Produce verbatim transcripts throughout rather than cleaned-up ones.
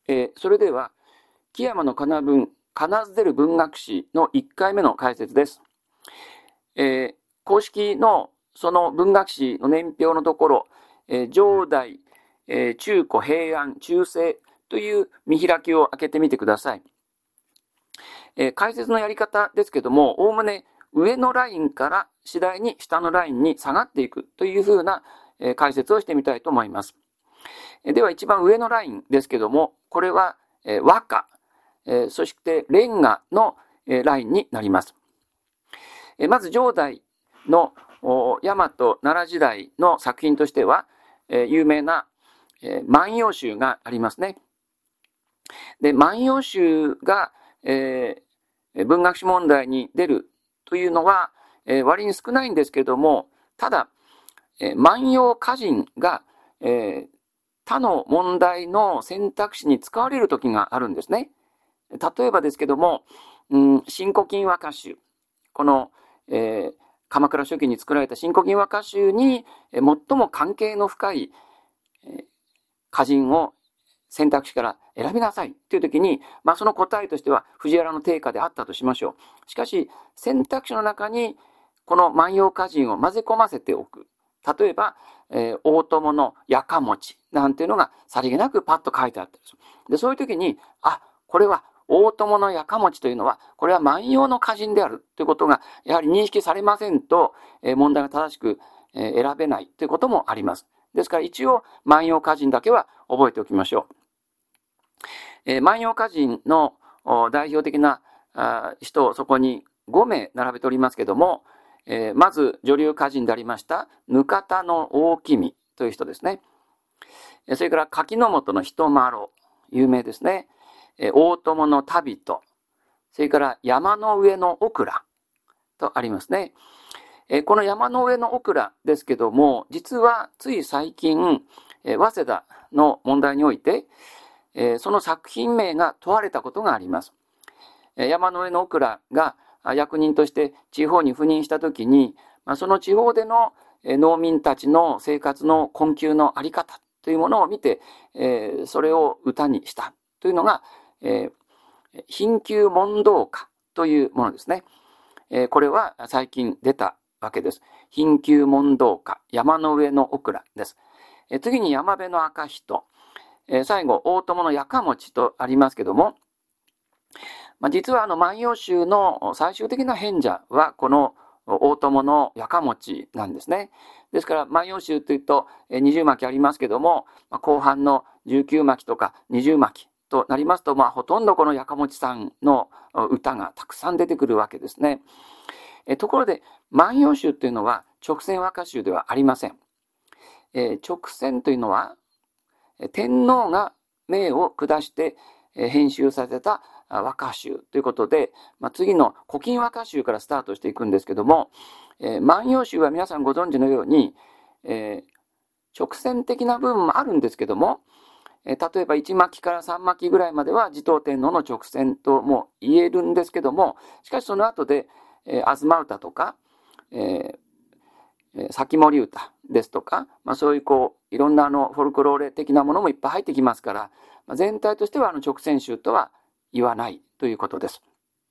えー、それでは、木山のかな文、金津出る文学史のいっかいめの解説です。えー、公式のその文学史の年表のところ、えー、上代、えー、中古、平安、中世という見開きを開けてみてください。えー、解説のやり方ですけども、おおむね上のラインから次第に下のラインに下がっていくというふうな、えー、解説をしてみたいと思います。えー、では一番上のラインですけども、これは、えー、和歌、えー、そしてレンガの、えー、ラインになります。えー、まず上代の大和奈良時代の作品としては、えー、有名な、えー、万葉集がありますね。で、万葉集が、えー、文学史問題に出るというのは、えー、割に少ないんですけれども、ただ、えー、万葉歌人が、えー、他の問題の選択肢に使われる時があるんですね。例えばですけども、うん、新古今和歌集、この、えー、鎌倉初期に作られた新古今和歌集に、えー、最も関係の深い、えー、歌人を選択肢から選びなさいという時に、まあ、その答えとしては藤原の定家であったとしましょう。しかし選択肢の中にこの万葉歌人を混ぜ込ませておく。例えば、えー、大友のやかもちなんていうのがさりげなくパッと書いてあったんです。で、そういう時に、あ、これは大友のやかもちというのは、これは万葉の歌人であるということがやはり認識されませんと、えー、問題が正しく、えー、選べないということもあります。ですから一応万葉歌人だけは覚えておきましょう。えー、万葉歌人の代表的な人をそこにごめい並べておりますけども、えー、まず女流歌人でありました額田の大君という人ですね。それから柿の本の人麿、有名ですね。えー、大友の旅人、それから山の上のオクラとありますね。えー、この山の上のオクラですけども、実はつい最近、えー、早稲田の問題において、えー、その作品名が問われたことがあります。えー、山の上のオクラが役人として地方に赴任したときに、まあ、その地方での農民たちの生活の困窮のあり方というものを見て、えー、それを歌にしたというのが、えー、貧窮問答歌というものですね。えー、これは最近出たわけです。貧窮問答歌、山の上のオクラです。えー、次に山辺の赤人、えー、最後大友のやかもちとありますけども、まあ、実はあの万葉集の最終的な編者はこの大友のやかもちなんですね。ですから万葉集というとにじゅうまきありますけども、後半のじゅうきゅうまきとかにじゅうまきとなりますと、まあ、ほとんどこのやかもちさんの歌がたくさん出てくるわけですね。えところで万葉集というのは直線和歌集ではありません。え直線というのは天皇が命を下して編集させた和歌集ということで、まあ、次の古今和歌集からスタートしていくんですけども、えー、万葉集は皆さんご存知のように、えー、直線的な部分もあるんですけども、えー、例えばいちまきからさんまきぐらいまでは持統天皇の直線とも言えるんですけども、しかしその後で、えー、東歌とか、えー、先森歌ですとか、まあ、そういうこういろんなあのフォルクローレ的なものもいっぱい入ってきますから、まあ、全体としてはあの直線集とは言わないということです。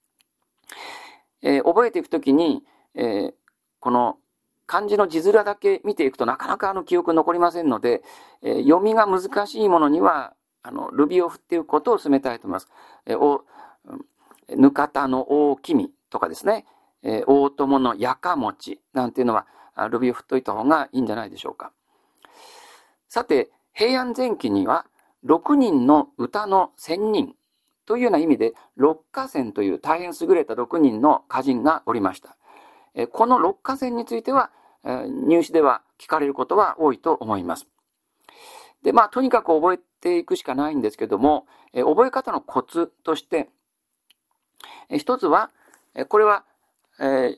えー、覚えていくときに、えー、この漢字の字面だけ見ていくとなかなかあの記憶残りませんので、えー、読みが難しいものにはあのルビを振っていくことを進めたいと思います。えー、お額田の大君とかですね、えー、大友のやかもちなんていうのはルビを振っといた方がいいんじゃないでしょうか。さて、平安前期にはろくにんの歌の仙人というような意味で六歌仙という大変優れたろくにんの歌人がおりました。この六歌仙については入試では聞かれることは多いと思います。で、まあとにかく覚えていくしかないんですけども、覚え方のコツとして一つは、これは、えー、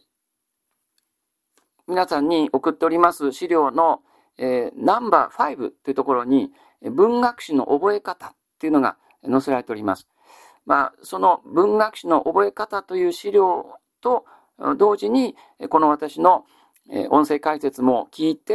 皆さんに送っております資料の、えー、ナンバーごというところに文学史の覚え方というのが載せられております。まあ、その文学史の覚え方という資料と同時に、この私の音声解説も聞いて、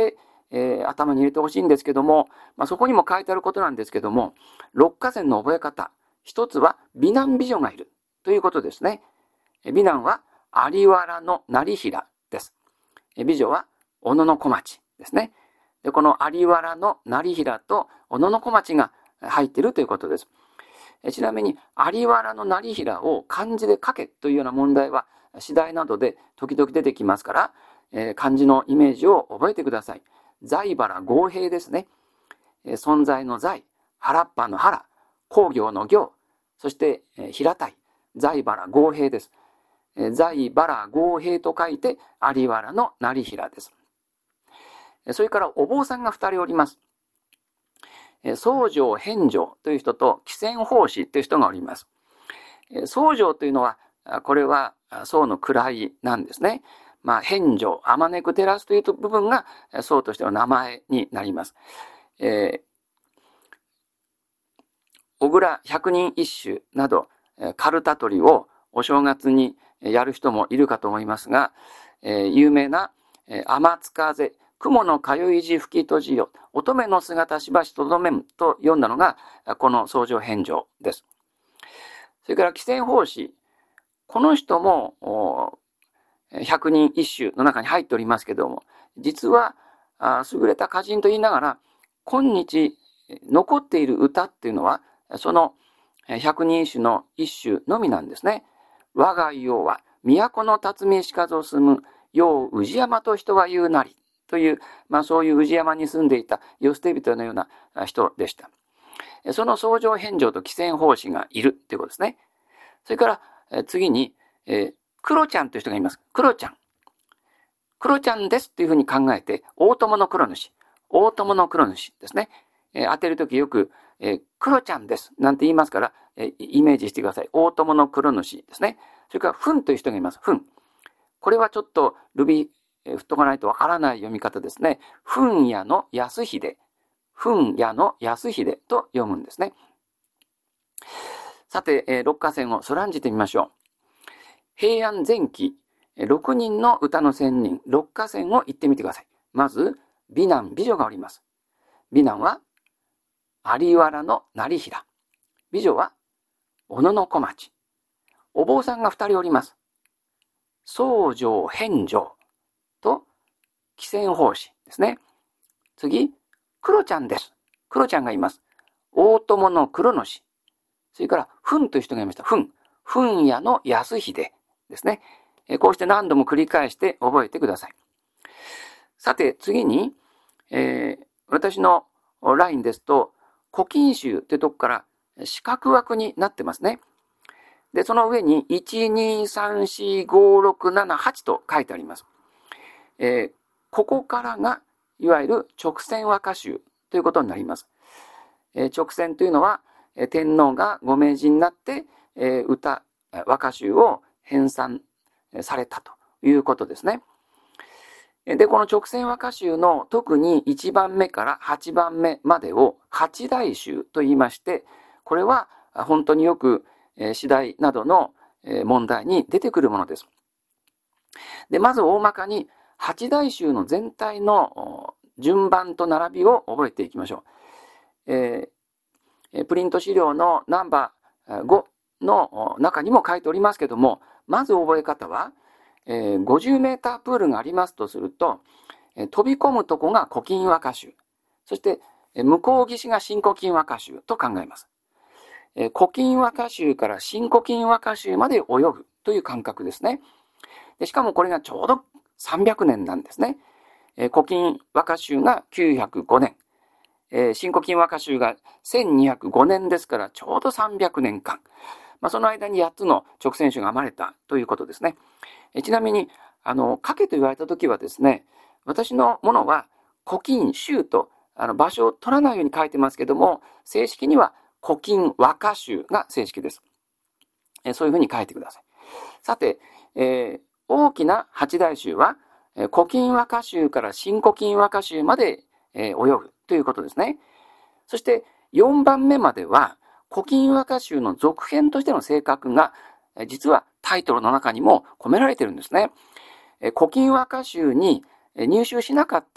えー、頭に入れてほしいんですけども、まあ、そこにも書いてあることなんですけども、六歌仙の覚え方。一つは美男美女がいるということですね。美男は有原の成平です。美女は小野小町ですね。で、この有原の成平と小野小町が入っているということです。ちなみに有原の成平を漢字で書けというような問題は次第などで時々出てきますから、えー、漢字のイメージを覚えてください。財原豪平ですね。えー、存在の財、原っぱの原、工業の業、そして、えー、平たい、財原豪平です。えー、財原豪平と書いて有原の成平です。それからお坊さんが二人おります。僧正遍正という人と喜泉法師という人がおります。僧正というのは、これは僧の位なんですね。まあ、遍正、あまねく照らすという部分が僧としての名前になります。えー、小倉百人一首など、カルタ取りをお正月にやる人もいるかと思いますが、えー、有名な天津風、雲の通い字吹き閉じよ、乙女の姿しばしとどめむと読んだのが、この僧正遍正です。それから喜泉法師。この人も、百人一首の中に入っておりますけども、実は、優れた歌人と言いながら、今日残っている歌っていうのは、その百人一首の一首のみなんですね。我が世は、都の辰巳しかぞ住む、よう宇治山と人は言うなり。という、まあそういう宇治山に住んでいた世捨て人のような人でした。その僧正遍正と喜泉法師がいるということですね。それから次に、えー、クロちゃんという人がいます。クロちゃん。クロちゃんですというふうに考えて、大友の黒主。大友の黒主ですね。えー、当てるときよく、えー、クロちゃんですなんて言いますから、えー、イメージしてください。大友の黒主ですね。それから、フンという人がいます。フン。これはちょっとルビー、振っとかないとわからない読み方ですね。噴屋の安秀。噴屋の安秀と読むんですね。さて、えー、六歌仙をそらんじてみましょう。平安前期、ろくにんの歌の仙人、六歌仙を言ってみてください。まず、美男美女がおります。美男は、有原の成平。美女は、小野小町。お坊さんが二人おります。僧正遍正。と、喜泉法師ですね。次、クロちゃんです。クロちゃんがいます。大友の黒主。それから、フンという人がいました。フン。フン屋の安秀ですね。こうして何度も繰り返して覚えてください。さて、次に、えー、私のラインですと、古今集というとこから四角枠になってますね。で、その上に、いち、に、さん、よん、ご、ろく、なな、はちと書いてあります。えー、ここからが、いわゆる直線和歌集ということになります。えー、直線というのは、えー、天皇がご明治になって、えー、歌、和歌集を編纂されたということですね。で、この直線和歌集の特にいちばんめからはちばんめまでを八大集と言いまして、これは本当によく詩題などの問題に出てくるものです。で、まず大まかに八大集の全体の順番と並びを覚えていきましょう。えー、プリント資料のナンバーごの中にも書いておりますけども、まず覚え方は、えー、ごじゅうメータープールがありますとすると、えー、飛び込むとこが古今和歌集。そして、えー、向こう岸が新古今和歌集と考えます。えー、古今和歌集から新古今和歌集まで泳ぐという感覚ですね。でしかもこれがちょうどさんびゃくねんなんですね。えー、古今和歌集がきゅうひゃくごねん。えー、新古今和歌集がせんにひゃくごねんですからちょうどさんびゃくねんかん。まあ、その間にやっつの直線集が生まれたということですね。えー、ちなみに、あの、書けと言われたときはですね、私のものは古今集とあの場所を取らないように書いてますけども、正式には古今和歌集が正式です。えー、そういうふうに書いてください。さて、えー、大きな八大集は、えー、古今和歌集から新古今和歌集まで、えー、泳ぐということですね。そしてよんばんめまでは古今和歌集の続編としての性格が、えー、実はタイトルの中にも込められているんですね。えー、古今和歌集に入手しなかった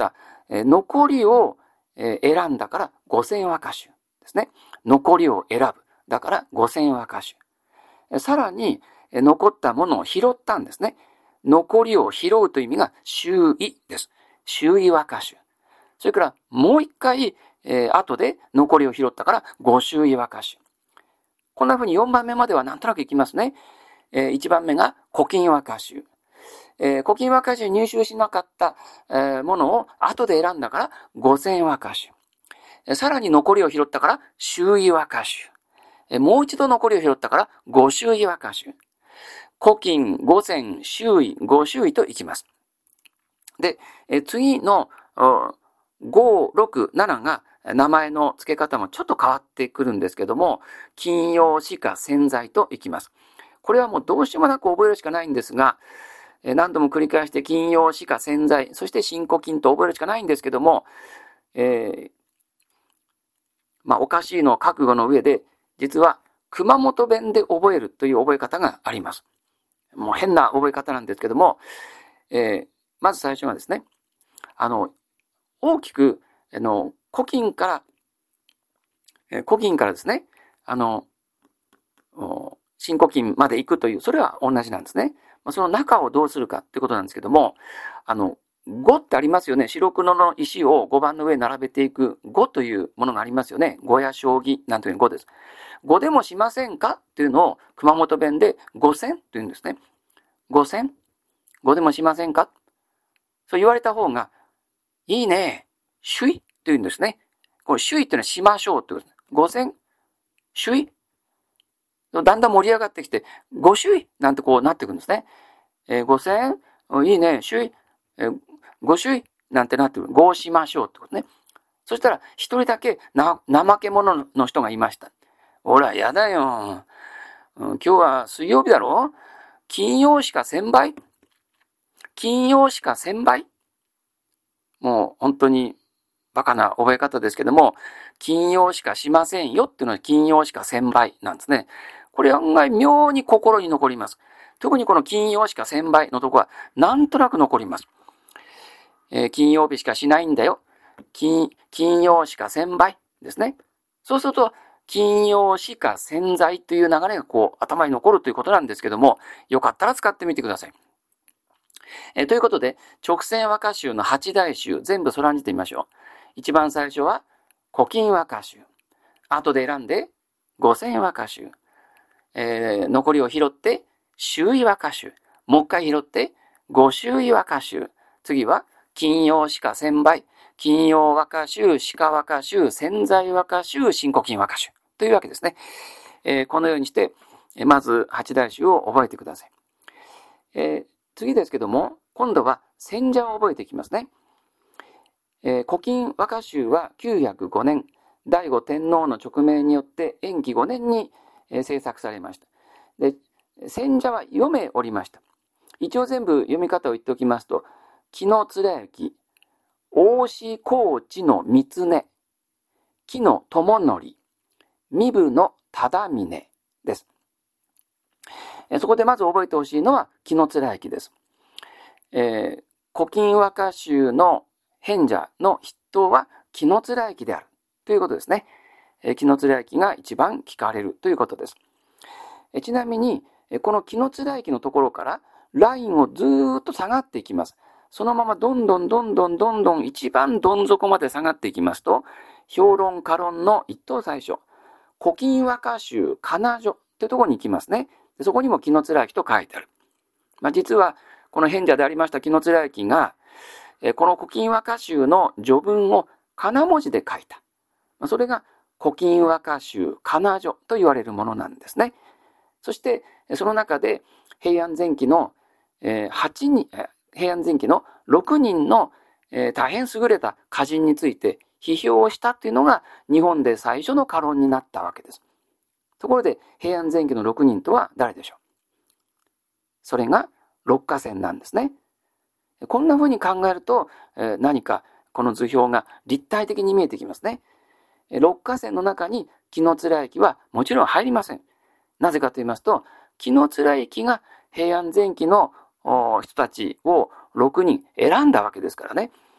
えー、残りを、えー、選んだから五千和歌集ですね。残りを選ぶ。だから五千和歌集。えー、さらに、えー、残ったものを拾ったんですね。残りを拾うという意味が周囲です。周囲和歌集。それからもう一回、えー、後で残りを拾ったから五周囲和歌集。こんな風によんばんめまではなんとなくいきますね。えー、いちばんめが古今和歌集。えー、古今和歌集に入手しなかった、えー、ものを後で選んだから五千和歌集。えー、さらに残りを拾ったから周囲和歌集。えー、もう一度残りを拾ったから五周囲和歌集。古今、五千、周囲、五周囲といきます。で、えー、次のご、ろく、ななが名前の付け方もちょっと変わってくるんですけども、金曜しか潜在といきます。これはもうどうしようもなく覚えるしかないんですが、何度も繰り返して金曜しか潜在、そして新古今と覚えるしかないんですけども、えー、まあおかしいの覚悟の上で、実は熊本弁で覚えるという覚え方があります。もう変な覚え方なんですけども、えー、まず最初はですね、あの、大きく、あの、古今から、えー、古今からですね、あの、新古今まで行くという、それは同じなんですね。その中をどうするかってことなんですけども、あの、ごってありますよね。白黒の石をごばんの上に並べていくごというものがありますよね。ごや将棋なんていうごです。ごでもしませんかっていうのを熊本弁でごせんというんですね。ごせん ごでもしませんかそう言われた方が、いいね。首位というんですね。これ首位っていうのはしましょうってことです。ごせん首位だんだん盛り上がってきて、ご首位なんてこうなっていくんですね。えー、ごせんいいね。首位、えー、ご首位なんてなってくる。ごしましょうってことね。そしたら一人だけな怠け者の人がいました。ほら、やだよ。うん、今日は水曜日だろ？金曜しかせんばい金曜しかせんばいもう本当にバカな覚え方ですけども、金曜しかしませんよっていうのは金曜しかせんばいなんですね。これ案外妙に心に残ります。特にこの金曜しかせんばいのとこはなんとなく残ります。えー、金曜日しかしないんだよ。金、金曜しかせんばいですね。そうすると、金曜しか潜在という流れがこう頭に残るということなんですけども、よかったら使ってみてください。えー、ということで、直線和歌集のはち大集、全部空にてみましょう。一番最初は、古今和歌集。後で選んで、五千和歌集。えー、残りを拾って、周囲和歌集。もう一回拾って、五周囲和歌集。次は、金曜しか千倍。金曜和歌集、鹿和歌集、潜在和歌集、新古今和歌集。というわけですね。えー、このようにして、まず八大集を覚えてください。えー、次ですけども、今度は選者を覚えていきますね。えー、古今和歌集はきゅうひゃくごねん、醍醐天皇の勅命によって延期ごねんに、えー、制作されました。で、選者は読めおりました。一応全部読み方を言っておきますと、紀貫之、大志高知の三常、紀の智則、身分の忠峰です。そこでまず覚えてほしいのは紀貫之です。えー、古今和歌集の編者の筆頭は紀貫之であるということですね。えー、紀貫之が一番聞かれるということです。えー、ちなみに、この紀貫之のところからラインをずーっと下がっていきます。そのままどんどんどんどんどんどん一番どん底まで下がっていきますと、評論家論の一等最初、古今和歌集仮名所というところに行きますね。そこにも紀貫之と書いてある。まあ、実はこの編者でありました紀貫之が、この古今和歌集の序文を仮名文字で書いた。それが古今和歌集仮名所と言われるものなんですね。そしてその中で平安前期のはちにん、平安前期のろくにんの大変優れた歌人について批評をしたっていうのが日本で最初の歌論になったわけです。ところで平安前期のろくにんとは誰でしょう？それが六歌仙なんですね。こんな風に考えると何かこの図表が立体的に見えてきますね。六歌仙の中に紀貫之はもちろん入りません。なぜかと言いますと、紀貫之が平安前期の人たちをろくにん選んだわけですからね。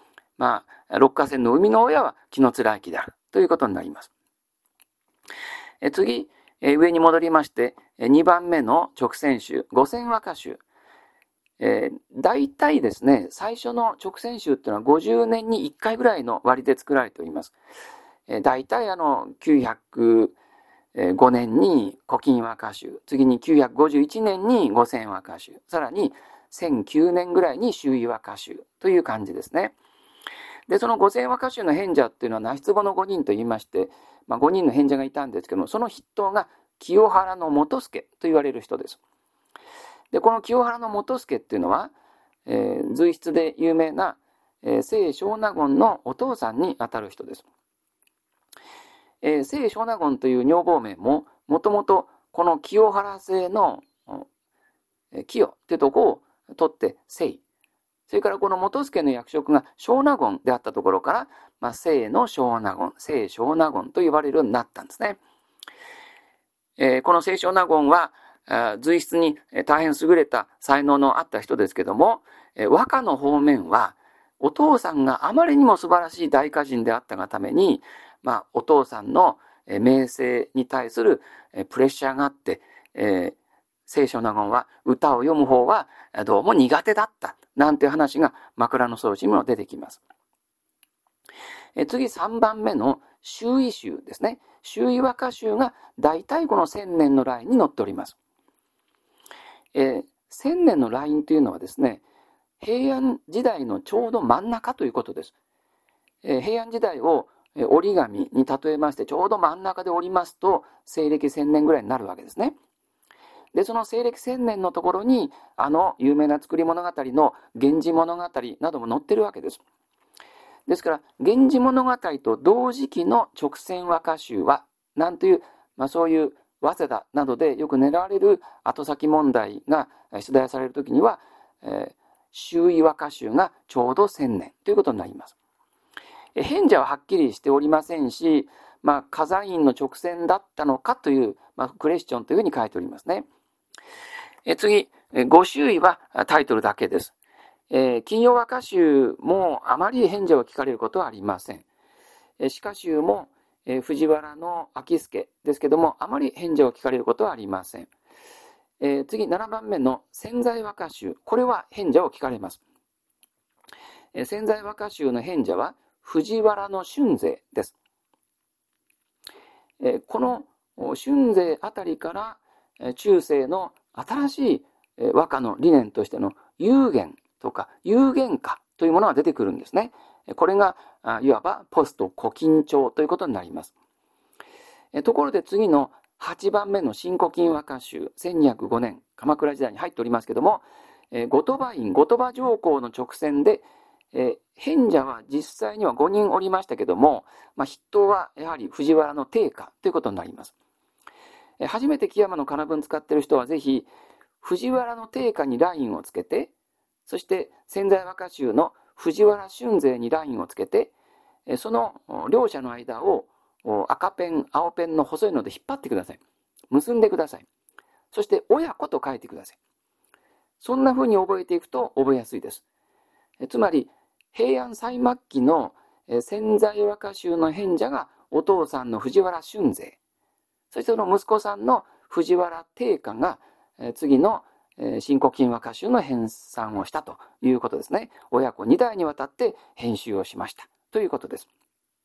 まあ、六花仙の生みの親は紀貫之であるということになります。え次、え上に戻りまして、にばんめの勅撰集、五千和歌集。えー、大体ですね、最初の勅撰集っていうのはごじゅうねんにいっかいぐらいの割で作られております。えー、大体あの、きゅうひゃくごねんに古今和歌集、次にきゅうひゃくごじゅういちねんに五千和歌集、さらにせんきゅうねんぐらいに周囲和歌集という感じですね。で、その五千和歌集の編者っていうのは、那須壺のごにんと言いまして、まあ、ごにんの編者がいたんですけども、その筆頭が清原の元助と言われる人です。で、この清原の元助っていうのは、えー、随筆で有名な、えー、清少納言のお父さんにあたる人です。えー、清少納言という女房名も、もともとこの清原姓の、えー、清っていうとこを取って清。それからこの元助の役職が少納言であったところから、まあ、清の少納言、清少納言と呼ばれるようになったんですね。えー、この清少納言は、随筆に大変優れた才能のあった人ですけども、和歌の方面はお父さんがあまりにも素晴らしい大歌人であったがために、まあ、お父さんの名声に対するプレッシャーがあって、えー、清少納言は歌を読む方はどうも苦手だったなんていう話が枕草子にも出てきます。え次さんばんめの周囲集ですね。周囲和歌集が大体この千年のラインに載っております。えー、千年のラインというのはですね、平安時代のちょうど真ん中ということです。えー、平安時代を折り紙に例えまして、ちょうど真ん中で折りますと、西暦千年ぐらいになるわけですね。で、その西暦千年のところに、あの有名な作り物語の源氏物語なども載ってるわけです。ですから、源氏物語と同時期の勅撰和歌集は、なんという、まあそういう早稲田などでよく狙われる後先問題が出題されるときには、えー、周囲和歌集がちょうど千年ということになります。編者ははっきりしておりませんし、まあ、火山院の直線だったのかという、まあ、クレスチョンというふうに書いておりますね。え次、ご周囲はタイトルだけです。えー、金曜和歌集もあまり編者を聞かれることはありません。えー、詩歌集もえー、藤原の秋助ですけども、あまり返事を聞かれることはありません。えー、次、ななばんめの潜在和歌集。これは返事を聞かれます。えー、潜在和歌集の返事は藤原の春勢です。えー、この春勢あたりから、えー、中世の新しい、えー、和歌の理念としての幽玄とか幽玄歌というものが出てくるんですね。これがいわばポスト古今調ということになります。ところで次のはちばんめの新古今和歌集、せんにひゃくごねん、鎌倉時代に入っておりますけども、後鳥羽院、後鳥羽上皇の直選で、編者は実際にはごにんおりましたけども、まあ、筆頭はやはり藤原の定家ということになります。初めて木山の仮名文使っている人はぜひ、藤原の定家にラインをつけて、そして潜在和歌集の藤原春勢にラインをつけて、その両者の間を赤ペン、青ペンの細いので引っ張ってください。結んでください。そして親子と書いてください。そんな風に覚えていくと覚えやすいです。つまり、平安最末期の潜在和歌集の編者がお父さんの藤原春勢。そしてその息子さんの藤原定家が次の新古今和歌集の編纂をしたということですね。親子に代にわたって編集をしましたということです。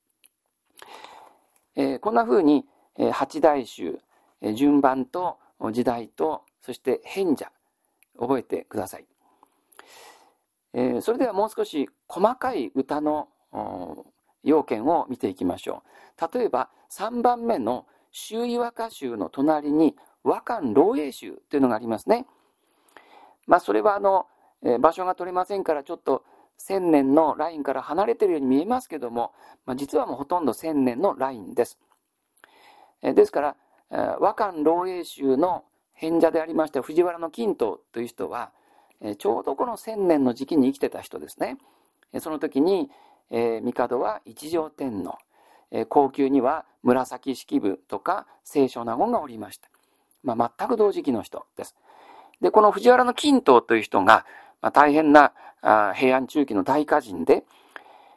えー、こんな風に八代集、順番と時代とそして編者覚えてください。えー、それではもう少し細かい歌の要件を見ていきましょう。例えばさんばんめの周囲和歌集の隣に和漢漏洩集というのがありますね。まあ、それはあの、えー、場所が取れませんからちょっと千年のラインから離れているように見えますけども、まあ、実はもうほとんど千年のラインです。えー、ですから、えー、和漢漏洩集の編者でありました藤原の金東という人は、えー、ちょうどこの千年の時期に生きてた人ですね。えー、その時に、えー、帝は一条天皇、えー、後宮には紫式部とか清少納言がおりました。まあ、全く同時期の人です。で、この藤原の金東という人が、まあ、大変なあ平安中期の大歌人で、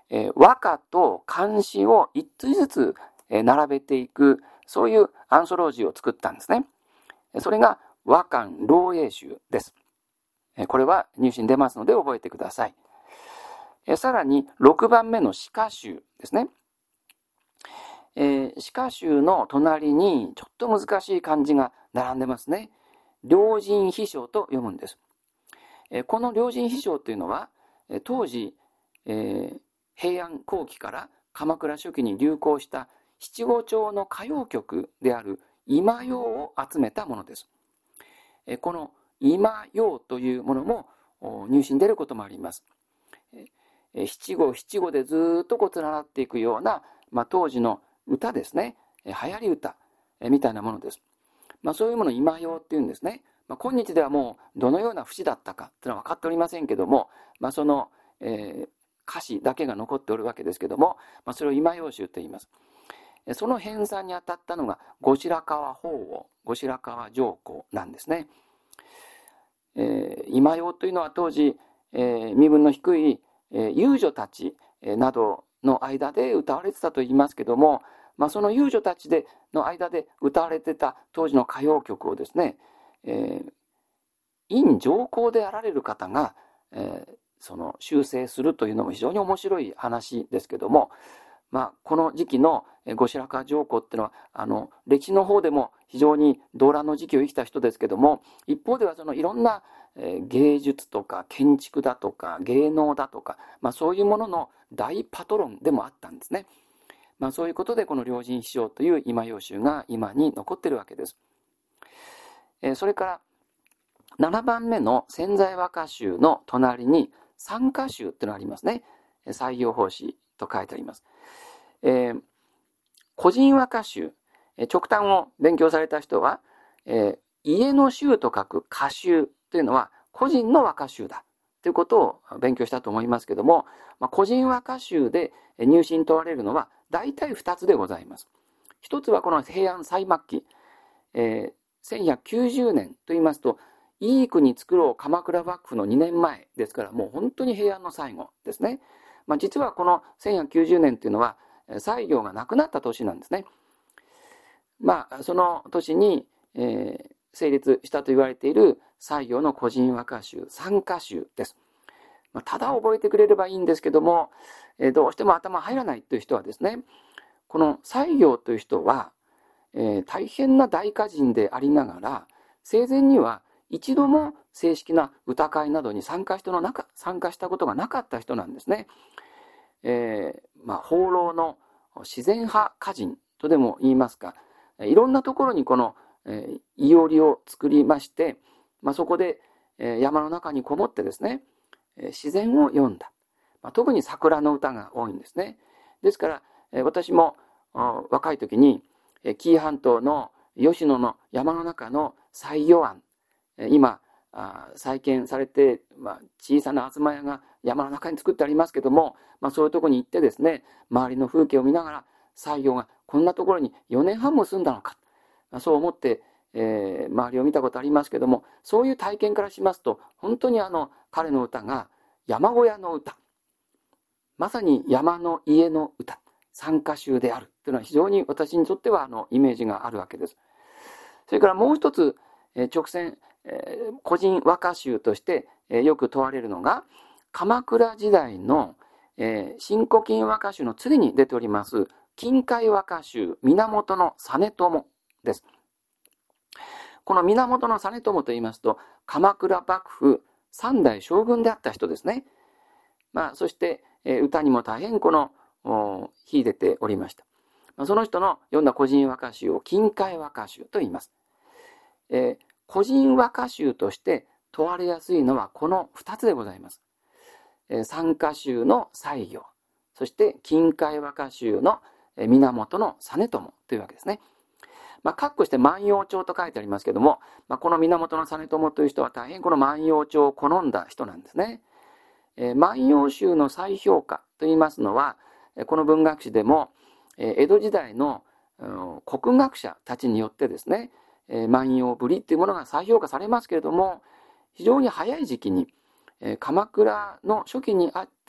えー、和歌と漢詩を一対ずつ、えー、並べていく、そういうアンソロージーを作ったんですね。それが和漢漏叡集です。えー、これは入試に出ますので覚えてください。えー、さらにろくばんめの詩歌集ですね。えー、詩歌集の隣にちょっと難しい漢字が並んでますね。良人秘書と読むんです。えー、この良人秘書というのは、えー、当時、えー、平安後期から鎌倉初期に流行した七五調の歌謡曲である今謡を集めたものです。えー、この今謡というものも入試に出ることもあります。えー、七五七五でずっとこう連なっていくような、まあ、当時の歌ですね、流行り歌みたいなものです。まあ、そういうものを今謡っていうんですね。まあ、今日ではもうどのような節だったかというのは分かっておりませんけども、まあ、その、えー、歌詞だけが残っておるわけですけども、まあ、それを今謡集と言います。その編纂にあたったのが後白河法皇、後白河上皇なんですね。えー、今謡というのは当時、えー、身分の低い、えー、遊女たち、えー、などの間で歌われてたと言いますけども、まあ、その遊女たちでの間で歌われてた当時の歌謡曲をですね、えー、院上皇であられる方が、えー、その修正するというのも非常に面白い話ですけども、まあ、この時期の後白河上皇っていうのはあの歴史の方でも非常に動乱の時期を生きた人ですけども、一方ではそのいろんな芸術とか建築だとか芸能だとか、まあ、そういうものの大パトロンでもあったんですね。まあ、そういうことでこの良人秘書という今謡集が今に残っているわけです。えー、それからななばんめの潜在和歌集の隣に参歌集というのがありますね。採用方針と書いてあります。えー、個人和歌集、直短を勉強された人は、えー、家の集と書く歌集というのは個人の和歌集だということを勉強したと思いますけども、まあ、個人和歌集で入試に問われるのは大体ふたつでございます。一つはこの平安最末期、えー、せんひゃくきゅうじゅうねんと言いますと、いい国作ろう鎌倉幕府のにねんまえですから、もう本当に平安の最後ですね。まあ、実はこのせんひゃくきゅうじゅうねんというのは西行がなくなった年なんですね。まあ、その年に、えー、成立したと言われている西行の個人和歌集、参歌集です。まあ、ただ覚えてくれればいいんですけども、えー、どうしても頭入らないという人はですね、この西行という人は、えー、大変な大歌人でありながら、生前には一度も正式な歌会などに参加したの中参加したことがなかった人なんですね。えーまあ、放浪の自然派歌人とでも言いますか、いろんなところにこの、えー、いおりを作りまして、まあ、そこで、えー、山の中にこもってですね、えー、自然を詠んだ、まあ、特に桜の歌が多いんですね。ですから、えー、私も若い時に、えー、紀伊半島の吉野の山の中の西予庵、えー、今再建されて、まあ、小さな東屋が山の中に作ってありますけども、まあ、そういうところに行ってですね、周りの風景を見ながら西行がこんなところによねんはんも住んだのか、まあ、そう思って、えー、周りを見たことありますけども、そういう体験からしますと本当にあの彼の歌が山小屋の歌、まさに山の家の歌、参歌集であるというのは非常に私にとってはあのイメージがあるわけです。それからもう一つ、えー、直線個人和歌集としてよく問われるのが鎌倉時代の新古今和歌集の次に出ております近海和歌集源実朝です。この源実朝と言いますと鎌倉幕府三代将軍であった人ですね。まあ、そして歌にも大変この秀でておりました。その人の読んだ個人和歌集を近海和歌集と言います。えー個人和歌集として問われやすいのはこのふたつでございます。参歌集の西行、そして近海和歌集の源実朝というわけですね。まあ、括弧して万葉帳と書いてありますけども、まあ、この源実朝という人は大変この万葉帳を好んだ人なんですね。えー、万葉集の再評価といいますのは、この文学史でも江戸時代の国学者たちによってですね、万葉ぶりというものが再評価されますけれども、非常に早い時期に鎌倉の初期にあって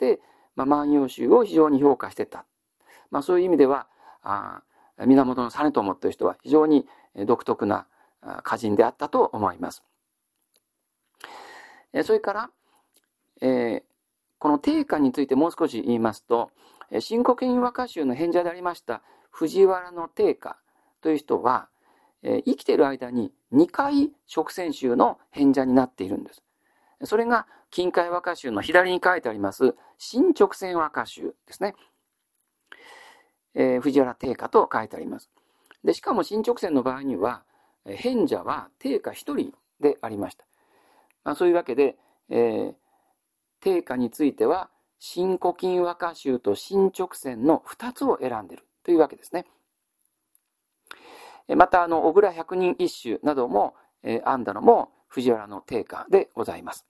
まあ、万葉集を非常に評価してた。まあ、そういう意味では、あ源実朝という人は非常に独特な歌人であったと思います。それから、えー、この定家についてもう少し言いますと、新古今和歌集の編者でありました藤原定家という人は、生きている間ににかい勅撰集の編者になっているんです。それが近海和歌集の左に書いてあります新勅撰和歌集ですね。えー、藤原定家と書いてあります。で、しかも新勅撰の場合には、編者は定家一人でありました。まあ、そういうわけで、えー、定家については、新古今和歌集と新勅撰の二つを選んでいるというわけですね。また、あの、小倉百人一首なども、えー、編んだのも藤原定家でございます。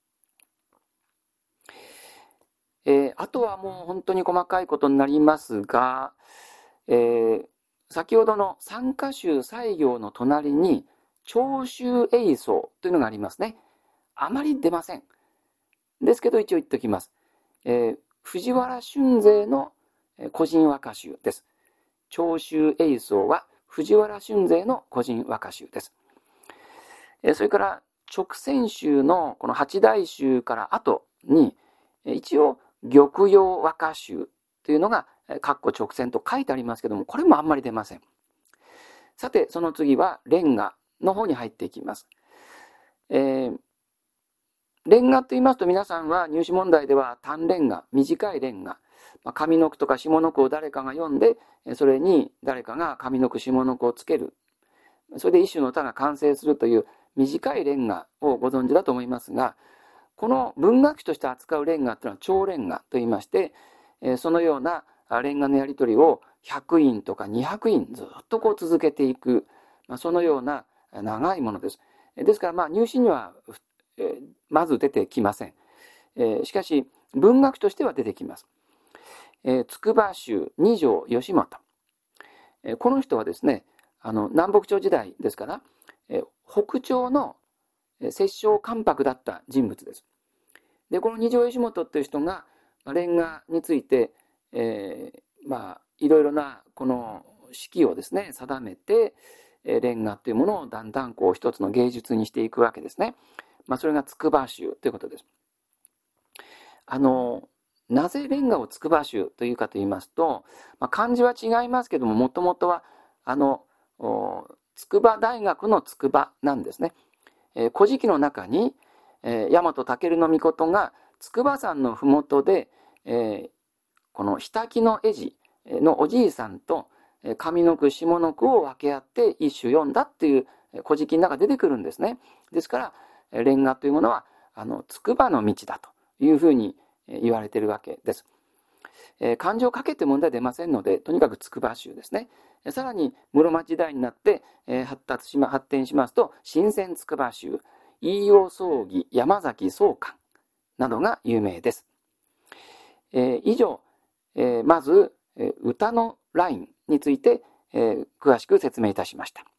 えー、あとはもう本当に細かいことになりますが、えー、先ほどの三歌集西行の隣に長州栄奏というのがありますね。あまり出ません。ですけど一応言っておきます。えー、藤原俊勢の個人和歌集です。長州栄奏は藤原俊勢の個人和歌集です。えー、それから勅撰集のこの八大集から後に一応玉葉和歌集というのが括弧直線と書いてありますけども、これもあんまり出ません。さて、その次はレンガの方に入っていきます。えー、レンガと言いますと、皆さんは入試問題では短レンガ、短いレンガ、上の句とか下の句を誰かが読んで、それに誰かが上の句下の句をつける。それで一首の歌が完成するという短いレンガをご存知だと思いますが、この文学史として扱うレンガというのは長レンガといいまして、そのようなレンガのやり取りをひゃく印とかにひゃく印ずっとこう続けていく、そのような長いものです。ですからまあ入試にはまず出てきません。しかし文学としては出てきます。筑波州二条義元。この人はですね、あの南北朝時代ですから、北朝の摂政関白だった人物です。で、この二条義元という人がレンガについて、えー、まあいろいろなこの式をですね定めて、レンガというものをだんだんこう一つの芸術にしていくわけですね。まあそれが筑波州ということです。あのなぜレンガを筑波州というかと言いますと、まあ、漢字は違いますけども、もともとはあの筑波大学の筑波なんですね。えー、古事記の中に、えー、大和武尊が筑波山のふもとで、えー、この日滝の絵師のおじいさんと上の句下の句を分け合って一首読んだっていう古事記の中出てくるんですね。ですからレンガというものはあの筑波の道だというふうに言われているわけです。えー、漢字を書けて問題出ませんので、とにかく筑波州ですね。さらに室町時代になって、えー、発達しま、発展しますと、新鮮筑波州、飯尾葬儀、山崎宗館などが有名です。えー、以上、えー、まず、えー、歌のラインについて、えー、詳しく説明いたしました。